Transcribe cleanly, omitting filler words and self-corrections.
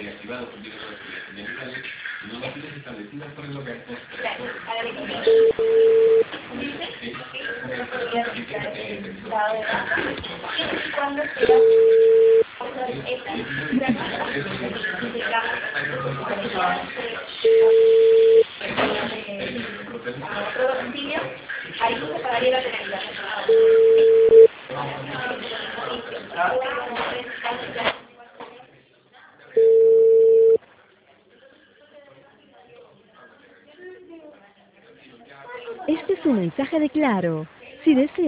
Este es un mensaje de Claro. Si desea